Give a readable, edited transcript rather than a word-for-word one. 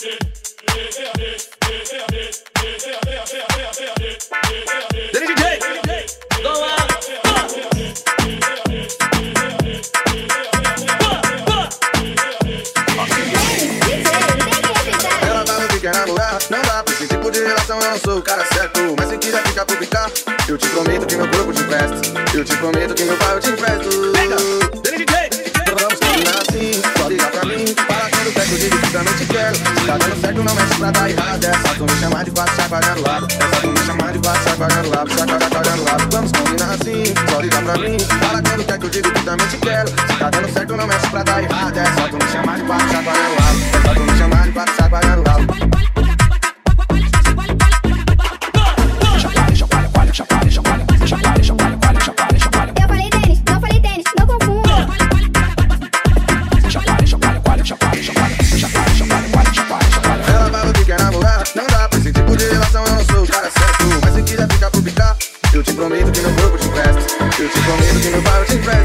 Não dá pra esse tipo de relação, eu não sou o cara certo. Mas se quiser ficar por ficar, eu te prometo que meu corpo te empresto. Eu te prometo que meu pai eu te empresto. Vamos combinar assim, só liga pra mim. Para quando quer que eu digo que também te quero. Se tá dando certo, não mexe pra dar errado. É só tu me chamar de quatro, chacoalhando o lado. É só tu me chamar de quatro, chacoalhando o lado. Chacoalhando o lado. Vamos combinar assim, só liga pra mim. Para quando quer que eu digo que também te quero. Se tá dando certo, não mexe pra dar errado. É só tu me chamar de quatro, chacoalhando o lado. É só tu me chamar de quatro, chacoalhando o lado. Não dá pra esse tipo de relação, eu não sou o cara certo. Mas se quiser ficar por ficar, eu te prometo que meu corpo te empresto. Eu te prometo que meu pai eu te empresto.